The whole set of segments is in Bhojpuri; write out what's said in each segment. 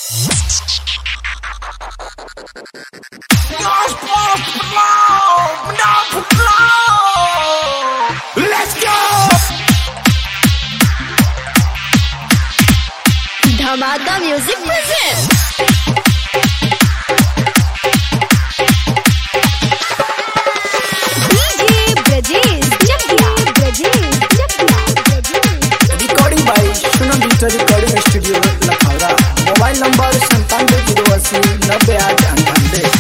धमाका music present recording by Sunam digital recording studio Lakhaura. Mobile number 97089098।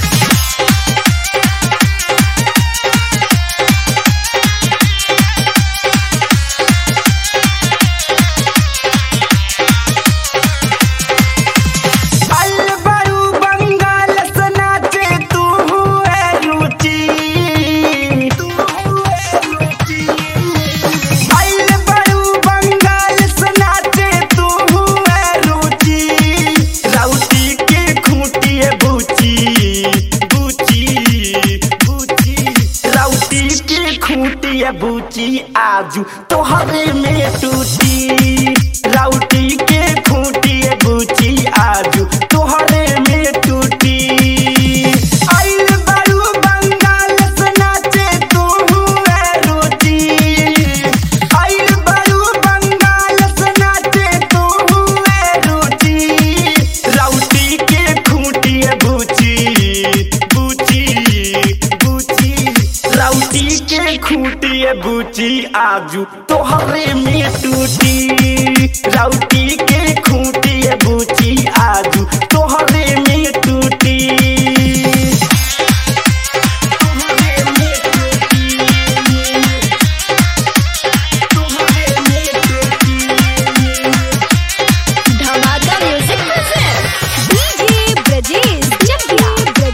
बूची आजू तोहरे में टूटी राउटी के खूंटी बूची आजू तोहरे में टूटी। आइल बारू बंगाल से नाचे तू हुए रोटी। आइल बारू बंगाल से नाचे तू हुए रोटी। राउटी के खूंटी बूची बूची बूची राउटी के खूंटी बूची आजू तोहरे में टूटी। राउटी के खूंटी बूची आजू तोहरे में टूटी। धमाका म्यूजिक प्रेजेंट डीजे ब्रजेश जटिया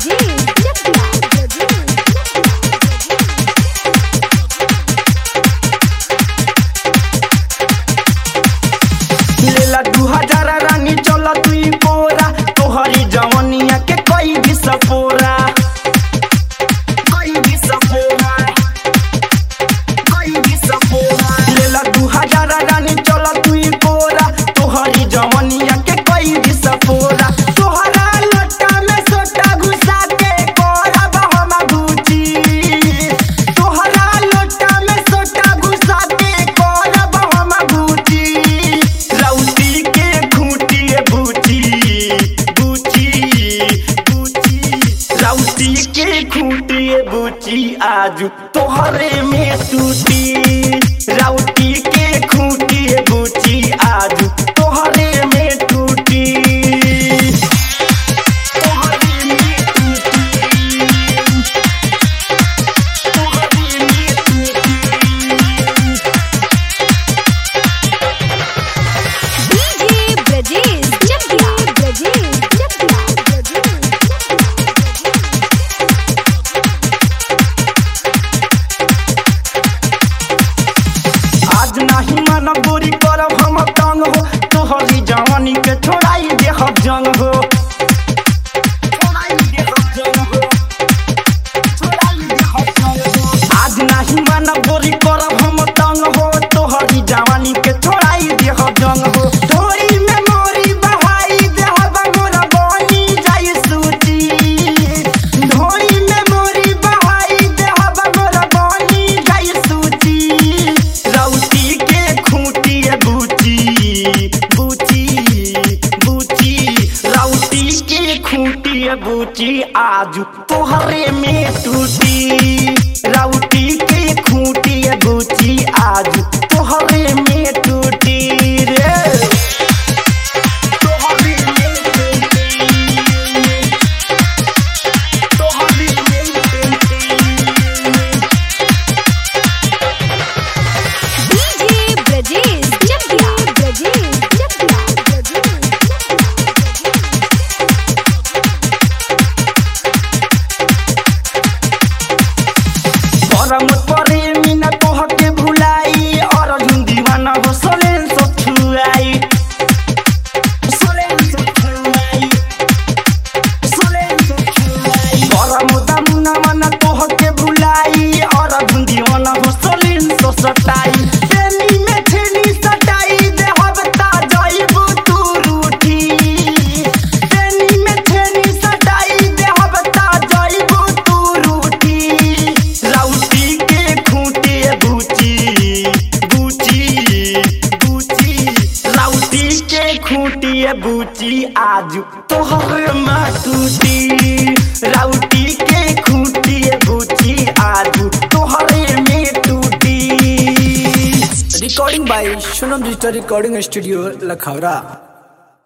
लेला 2000 रानी चला तुई पोरा तोहरी जवनिया के कोई भी सपोरा। लेला 2000 रानी चला तुई पोरा तोहरी जवनिया के कोई भी सपोरा। तोहरा लोटा में सोटा घुसा के करब हम गुची। तोहरा लोटा में सोटा घुसा के करब हम गुची। राउटी के खूंटी बूची बूची बूची राउटी के खूंटी बूची आजू तोहरे में टूटी। राउटी के खूंटी बूची आजू तोहरे में टूटी। तोहरे में टूटी। तोहरे में टूटी। डीजे ब्रजेश जटिया आज नहीं मन गोरी करब हम तंग हो तोहरी जवानी के छोड़ाई देहब जंग हो। आज नहीं मन गोरी करब हम तंग हो तोहरी जवानी के छोड़ाई देहब जंग हो। ढोरी में मोरी बहाई देहब मोरा बनी जाई सूची। ढोरी में मोरी बहाई देहब मोरा बनी जाई सूची। राउटी के खूंटी बूची बूची बूची राउटी के खूंटी बूची आजू तोहरे में टूटी। राउटी के खूंटी बूची आजू तोहरे में टूटी रे। तोहरे में टूटी। तोहरे में टूटी। डीजे ब्रजेश जटिया खूंटी बूची आज तोहर में टूटी राउटी के खूंटी बूची आज तोहरे में टूटी। Recording by Sonam digital recording studio Lakhaura.